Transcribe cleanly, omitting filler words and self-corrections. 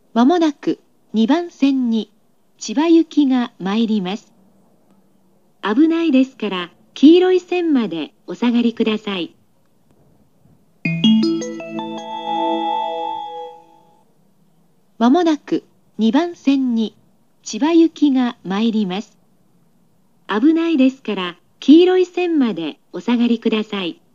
まもなく2番線に千葉行きが参ります。危ないですから黄色い線までお下がりください。まもなく2番線に千葉行きが参ります。危ないですから黄色い線までお下がりください。